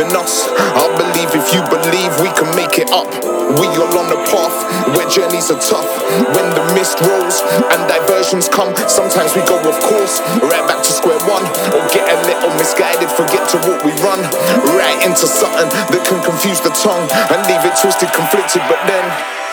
in us. I believe if you believe we can make it up. We all on the path where journeys are tough. When the mist rolls and diversions come, sometimes we go off course, right back to square one, or get a little misguided, forget to walk we run, right into something that can confuse the tongue and leave it twisted, conflicted, but then